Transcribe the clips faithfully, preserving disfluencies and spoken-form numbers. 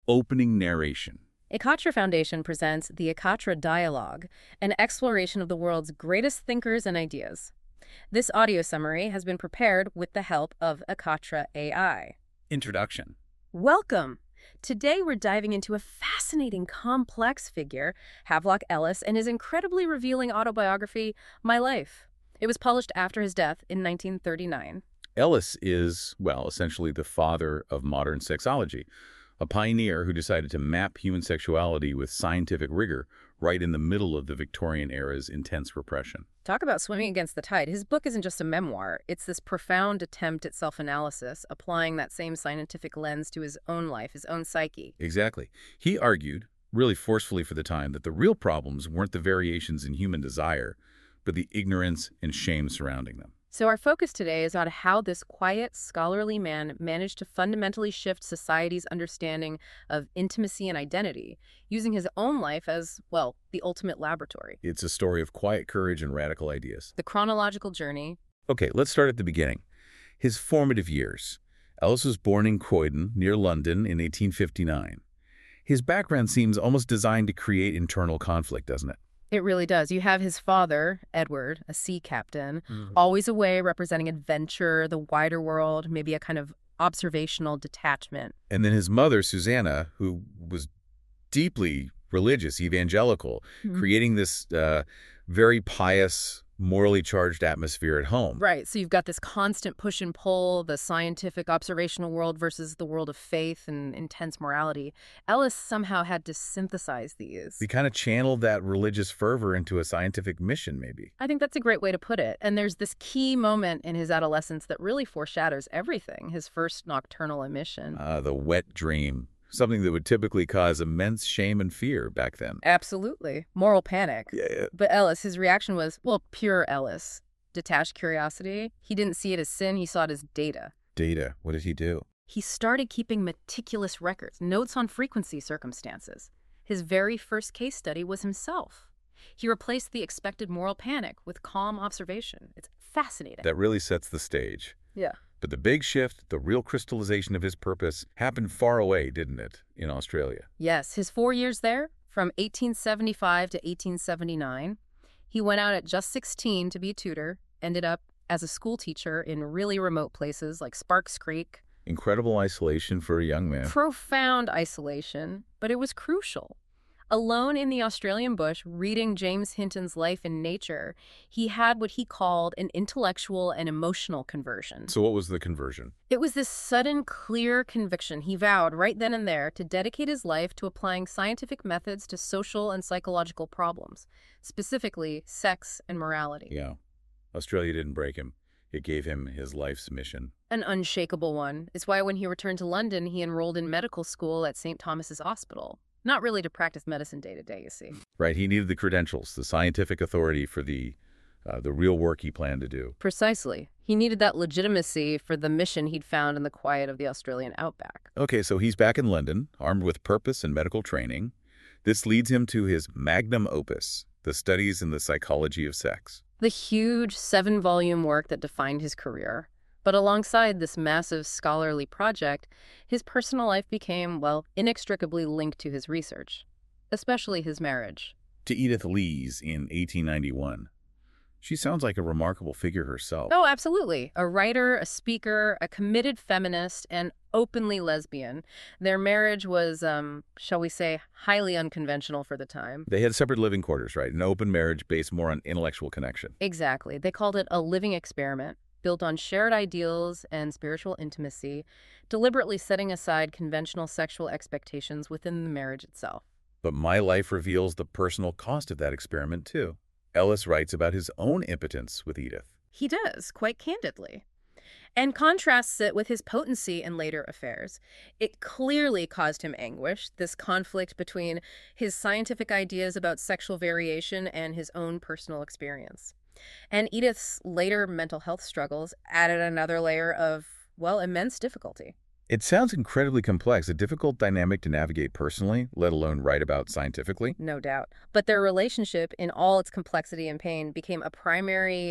opening narration. Ekatra Foundation presents the Ekatra Dialogue, an exploration of the world's greatest thinkers and ideas. This audio summary has been prepared with the help of Ekatra A I. Introduction. Welcome! Today we're diving into a fascinating, complex figure, Havelock Ellis, and his incredibly revealing autobiography, My Life. It was published after his death in nineteen thirty-nine. Ellis is, well, essentially the father of modern sexology, a pioneer who decided to map human sexuality with scientific rigor right in the middle of the Victorian era's intense repression. Talk about swimming against the tide. His book isn't just a memoir. It's this profound attempt at self-analysis, applying that same scientific lens to his own life, his own psyche. Exactly. He argued, really forcefully for the time, that the real problems weren't the variations in human desire, but the ignorance and shame surrounding them. So our focus today is on how this quiet, scholarly man managed to fundamentally shift society's understanding of intimacy and identity, using his own life as, well, the ultimate laboratory. It's a story of quiet courage and radical ideas. The chronological journey. Okay, let's start at the beginning. His formative years. Ellis was born in Croydon, near London, in eighteen fifty-nine. His background seems almost designed to create internal conflict, doesn't it? It really does. You have his father, Edward, a sea captain, Mm. always away representing adventure, the wider world, maybe a kind of observational detachment. And then his mother, Susanna, who was deeply religious, evangelical, Mhm. creating this uh, very pious, morally charged atmosphere at home. Right. So you've got this constant push and pull, the scientific observational world versus the world of faith and intense morality. Ellis somehow had to synthesize these. He kind of channeled that religious fervor into a scientific mission, maybe. I think that's a great way to put it. And there's this key moment in his adolescence that really foreshadows everything, his first nocturnal emission. Uh, the wet dream, something that would typically cause immense shame and fear back then. Absolutely. Moral panic. Yeah. But Ellis, his reaction was, well, pure Ellis. Detached curiosity. He didn't see it as sin, he saw it as data. Data. What did he do? He started keeping meticulous records, notes on frequency circumstances. His very first case study was himself. He replaced the expected moral panic with calm observation. It's fascinating. That really sets the stage. Yeah. But the big shift, the real crystallization of his purpose, happened far away, didn't it, in Australia? Yes, his four years there, from eighteen seventy-five to eighteen seventy-nine, he went out at just sixteen to be a tutor, ended up as a school teacher in really remote places like Sparks Creek. Incredible isolation for a young man. Profound isolation, but it was crucial. Alone in the Australian bush, reading James Hinton's Life in Nature, he had what he called an intellectual and emotional conversion. So what was the conversion? It was this sudden, clear conviction he vowed right then and there to dedicate his life to applying scientific methods to social and psychological problems, specifically sex and morality. Yeah. Australia didn't break him. It gave him his life's mission. An unshakable one. It's why when he returned to London, he enrolled in medical school at Saint Thomas's Hospital. Not really to practice medicine day to day, you see. Right. He needed the credentials, the scientific authority for the uh, the real work he planned to do. Precisely. He needed that legitimacy for the mission he'd found in the quiet of the Australian outback. Okay, so he's back in London, armed with purpose and medical training. This leads him to his magnum opus, the studies in the psychology of sex. The huge seven-volume work that defined his career. But alongside this massive scholarly project, his personal life became, well, inextricably linked to his research, especially his marriage. To Edith Lees in eighteen ninety-one. She sounds like a remarkable figure herself. Oh, absolutely. A writer, a speaker, a committed feminist, and openly lesbian. Their marriage was, um, shall we say, highly unconventional for the time. They had separate living quarters, right? An open marriage based more on intellectual connection. Exactly. They called it a living experiment, built on shared ideals and spiritual intimacy, deliberately setting aside conventional sexual expectations within the marriage itself. But My Life reveals the personal cost of that experiment, too. Ellis writes about his own impotence with Edith. He does, quite candidly. And contrasts it with his potency in later affairs. It clearly caused him anguish, this conflict between his scientific ideas about sexual variation and his own personal experience. And Edith's later mental health struggles added another layer of, well, immense difficulty. It sounds incredibly complex, a difficult dynamic to navigate personally, let alone write about scientifically. No doubt. But their relationship, in all its complexity and pain, became a primary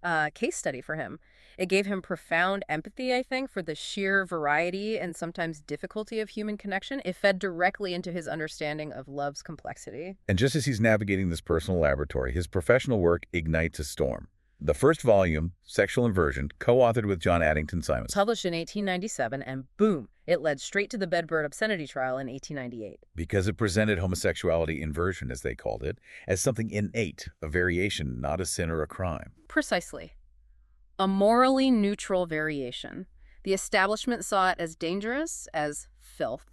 uh, case study for him. It gave him profound empathy, I think, for the sheer variety and sometimes difficulty of human connection. It fed directly into his understanding of love's complexity. And just as he's navigating this personal laboratory, his professional work ignites a storm. The first volume, Sexual Inversion, co-authored with John Addington Simons. Published in eighteen ninety-seven, and boom, it led straight to the Bedburn obscenity trial in eighteen ninety-eight. Because it presented homosexuality inversion, as they called it, as something innate, a variation, not a sin or a crime. Precisely. A morally neutral variation. The establishment saw it as dangerous as filth.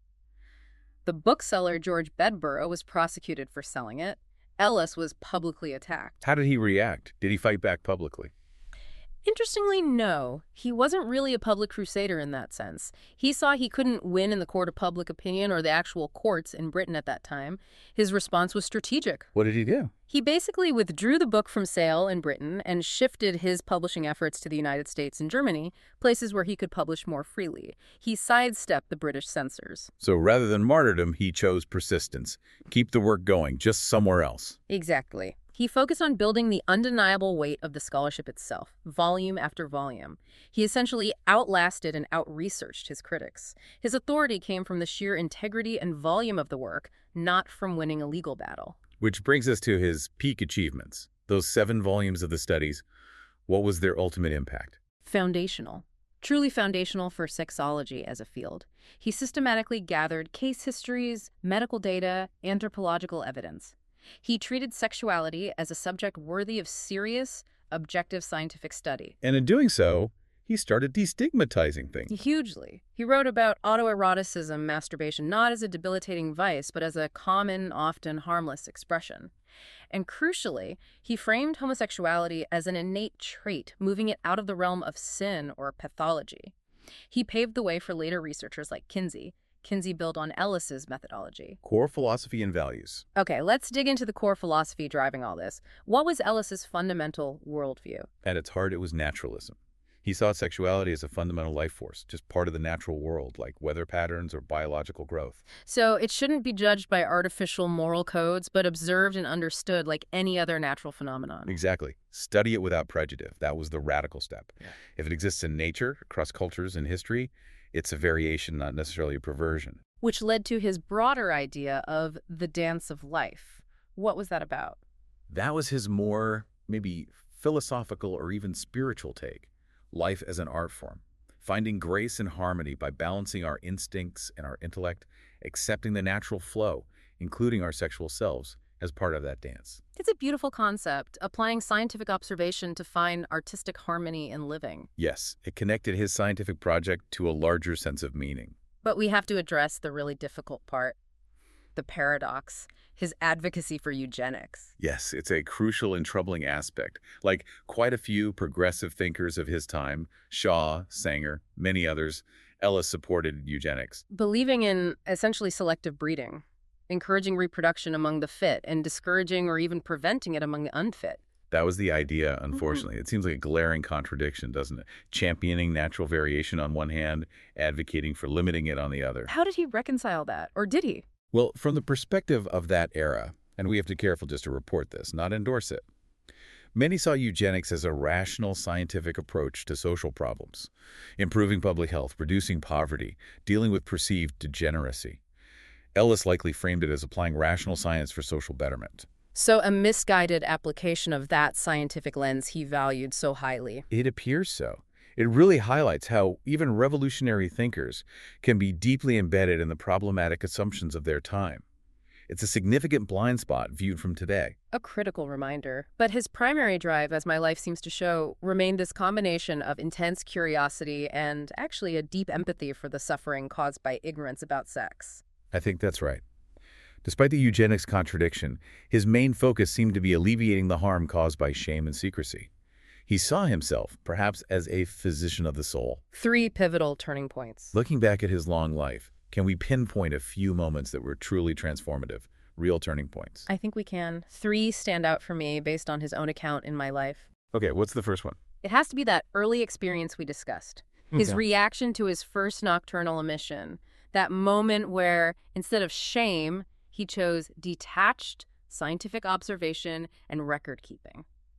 The bookseller George Bedburn was prosecuted for selling it. Ellis was publicly attacked. How did he react? Did he fight back publicly? Interestingly, no. He wasn't really a public crusader in that sense. He saw he couldn't win in the court of public opinion or the actual courts in Britain at that time. His response was strategic. What did he do? He basically withdrew the book from sale in Britain and shifted his publishing efforts to the United States and Germany, places where he could publish more freely. He sidestepped the British censors. So rather than martyrdom, he chose persistence. Keep the work going, just somewhere else. Exactly. He focused on building the undeniable weight of the scholarship itself, volume after volume. He essentially outlasted and out-researched his critics. His authority came from the sheer integrity and volume of the work, not from winning a legal battle. Which brings us to his peak achievements. Those seven volumes of the studies, what was their ultimate impact? Foundational. Truly foundational for sexology as a field. He systematically gathered case histories, medical data, anthropological evidence. He treated sexuality as a subject worthy of serious, objective scientific study. And in doing so, he started destigmatizing things. Hugely. He wrote about autoeroticism, masturbation, not as a debilitating vice, but as a common, often harmless expression. And crucially, he framed homosexuality as an innate trait, moving it out of the realm of sin or pathology. He paved the way for later researchers like Kinsey. Kinsey built on Ellis's methodology. Core philosophy and values. Okay, let's dig into the core philosophy driving all this. What was Ellis's fundamental worldview? At its heart, it was naturalism. He saw sexuality as a fundamental life force, just part of the natural world, like weather patterns or biological growth. So it shouldn't be judged by artificial moral codes, but observed and understood like any other natural phenomenon. Exactly. Study it without prejudice. That was the radical step. Yeah. If it exists in nature, across cultures and history, it's a variation, not necessarily a perversion. Which led to his broader idea of the dance of life. What was that about? That was his more, maybe, philosophical or even spiritual take. Life as an art form. Finding grace and harmony by balancing our instincts and our intellect, accepting the natural flow, including our sexual selves, as part of that dance. It's a beautiful concept, applying scientific observation to find artistic harmony in living. Yes, it connected his scientific project to a larger sense of meaning. But we have to address the really difficult part, the paradox, his advocacy for eugenics. Yes, it's a crucial and troubling aspect. Like quite a few progressive thinkers of his time, Shaw, Sanger, many others, Ellis supported eugenics. Believing in essentially selective breeding, encouraging reproduction among the fit and discouraging or even preventing it among the unfit. That was the idea, unfortunately. Mm-hmm. It seems like a glaring contradiction, doesn't it? Championing natural variation on one hand, advocating for limiting it on the other. How did he reconcile that? Or did he? Well, from the perspective of that era, and we have to be careful just to report this, not endorse it, many saw eugenics as a rational scientific approach to social problems, improving public health, reducing poverty, dealing with perceived degeneracy. Ellis likely framed it as applying rational science for social betterment. So a misguided application of that scientific lens he valued so highly. It appears so. It really highlights how even revolutionary thinkers can be deeply embedded in the problematic assumptions of their time. It's a significant blind spot viewed from today. A critical reminder. But his primary drive, as my life seems to show, remained this combination of intense curiosity and actually a deep empathy for the suffering caused by ignorance about sex. I think that's right. Despite the eugenics contradiction, his main focus seemed to be alleviating the harm caused by shame and secrecy. He saw himself, perhaps, as a physician of the soul. Three pivotal turning points. Looking back at his long life, can we pinpoint a few moments that were truly transformative, real turning points? I think we can. Three stand out for me based on his own account in my life. Okay, what's the first one? It has to be that early experience we discussed. His Okay. reaction to his first nocturnal emission. That moment where, instead of shame, he chose detached scientific observation and record keeping.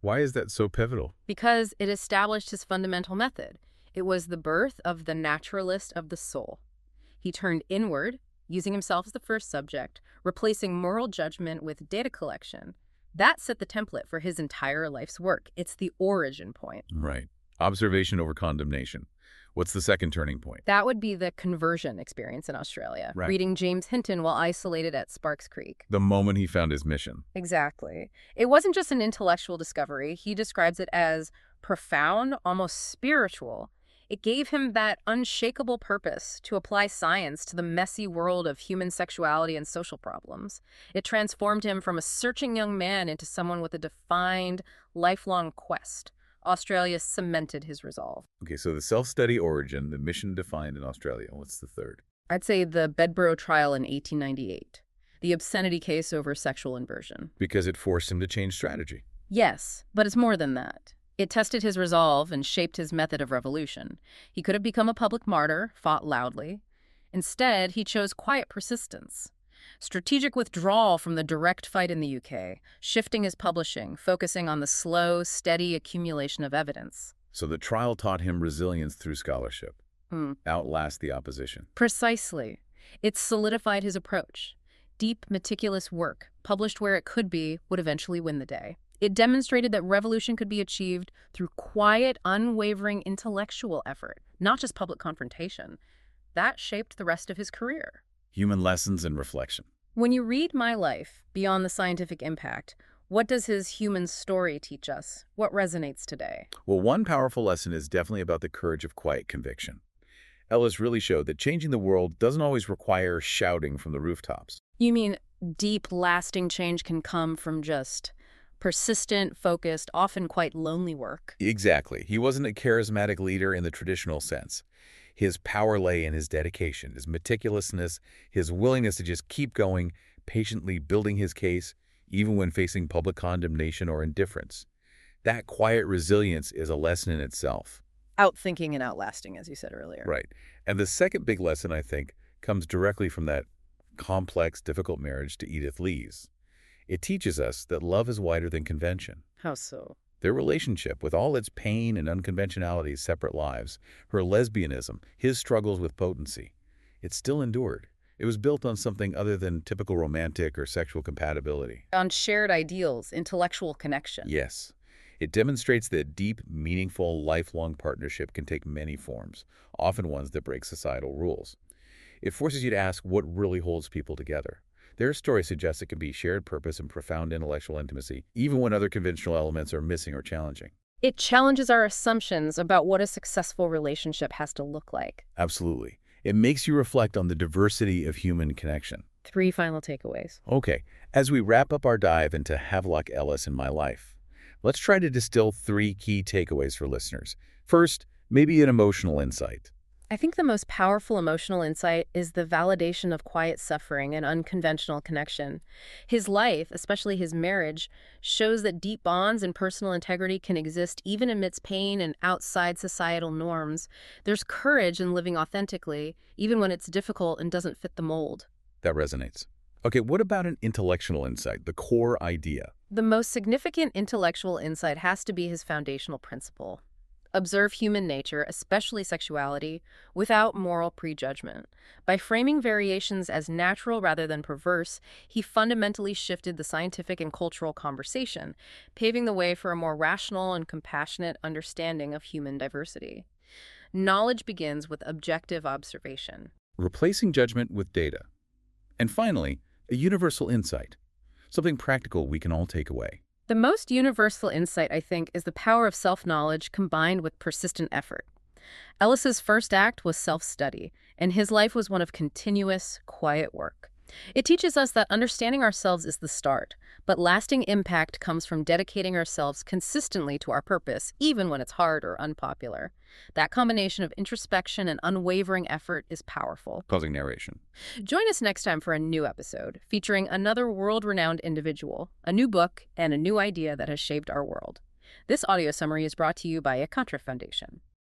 Why is that so pivotal? Because it established his fundamental method. It was the birth of the naturalist of the soul. He turned inward, using himself as the first subject, replacing moral judgment with data collection. That set the template for his entire life's work. It's the origin point. Right. Observation over condemnation. What's the second turning point? That would be the conversion experience in Australia, Right. reading James Hinton while isolated at Sparks Creek. The moment he found his mission. Exactly. It wasn't just an intellectual discovery. He describes it as profound, almost spiritual. It gave him that unshakable purpose to apply science to the messy world of human sexuality and social problems. It transformed him from a searching young man into someone with a defined, lifelong quest. Australia cemented his resolve. Okay, so the self-study origin, the mission defined in Australia. What's the third? I'd say the Bedborough trial in eighteen ninety-eight, the obscenity case over sexual inversion. Because it forced him to change strategy. Yes, but it's more than that. It tested his resolve and shaped his method of revolution. He could have become a public martyr, fought loudly. Instead, he chose quiet persistence. Strategic withdrawal from the direct fight in the U K, shifting his publishing, focusing on the slow, steady accumulation of evidence. So the trial taught him resilience through scholarship. Hmm. Outlast the opposition. Precisely. It solidified his approach. Deep, meticulous work, published where it could be, would eventually win the day. It demonstrated that revolution could be achieved through quiet, unwavering intellectual effort, not just public confrontation. That shaped the rest of his career. Human lessons and reflection. When you read My Life, Beyond the Scientific Impact, what does his human story teach us? What resonates today? Well, one powerful lesson is definitely about the courage of quiet conviction. Ellis really showed that changing the world doesn't always require shouting from the rooftops. You mean deep, lasting change can come from just persistent, focused, often quite lonely work? Exactly. He wasn't a charismatic leader in the traditional sense. His power lay in his dedication, his meticulousness, his willingness to just keep going, patiently building his case, even when facing public condemnation or indifference. That quiet resilience is a lesson in itself. Outthinking and outlasting, as you said earlier. Right. And the second big lesson, I think, comes directly from that complex, difficult marriage to Edith Lee's. It teaches us that love is wider than convention. How so? Their relationship, with all its pain and unconventionalities, separate lives, her lesbianism, his struggles with potency, it still endured. It was built on something other than typical romantic or sexual compatibility. On shared ideals, intellectual connection. Yes. It demonstrates that deep, meaningful, lifelong partnership can take many forms, often ones that break societal rules. It forces you to ask what really holds people together. Their story suggests it can be shared purpose and profound intellectual intimacy, even when other conventional elements are missing or challenging. It challenges our assumptions about what a successful relationship has to look like. Absolutely. It makes you reflect on the diversity of human connection. Three final takeaways. Okay, as we wrap up our dive into Havelock Ellis in My Life, let's try to distill three key takeaways for listeners. First, maybe an emotional insight. I think the most powerful emotional insight is the validation of quiet suffering and unconventional connection. His life, especially his marriage, shows that deep bonds and personal integrity can exist even amidst pain and outside societal norms. There's courage in living authentically, even when it's difficult and doesn't fit the mold. That resonates. Okay, what about an intellectual insight, the core idea? The most significant intellectual insight has to be his foundational principle. Observe human nature, especially sexuality, without moral prejudgment. By framing variations as natural rather than perverse, he fundamentally shifted the scientific and cultural conversation, paving the way for a more rational and compassionate understanding of human diversity. Knowledge begins with objective observation. Replacing judgment with data. And finally, a universal insight, something practical we can all take away. The most universal insight, I think, is the power of self-knowledge combined with persistent effort. Ellis's first act was self-study, and his life was one of continuous, quiet work. It teaches us that understanding ourselves is the start, but lasting impact comes from dedicating ourselves consistently to our purpose, even when it's hard or unpopular. That combination of introspection and unwavering effort is powerful. Closing narration. Join us next time for a new episode featuring another world-renowned individual, a new book, and a new idea that has shaped our world. This audio summary is brought to you by Econtra Foundation.